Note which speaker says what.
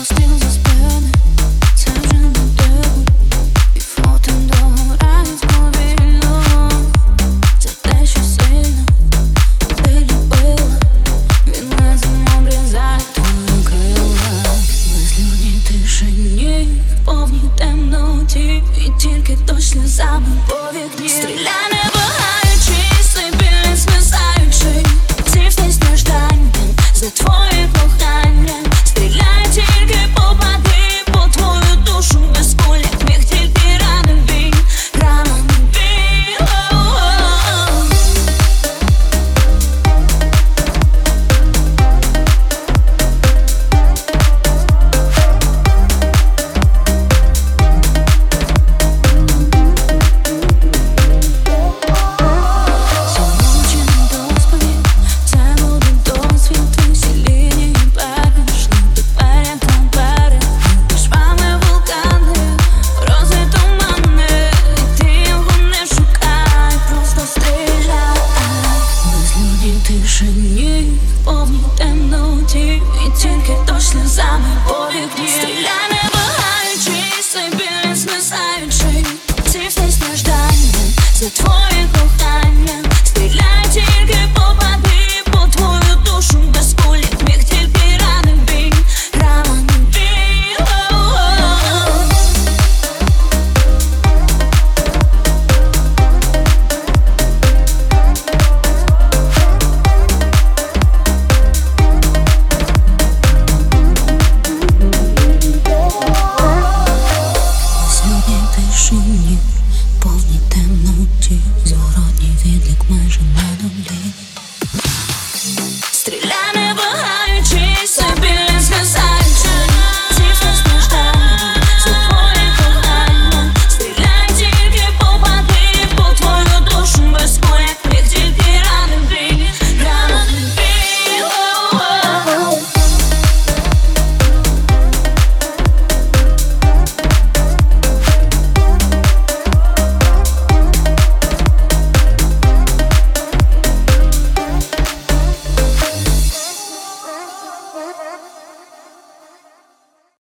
Speaker 1: постріл за спини, це вже не дивно, і фото догорають повільно. Це те, що сильно ти любила, він лезом обрізає твої крила. Безлюдній тишині, в повній темноті, і тільки дощ сльозами по вікні. Стріляй!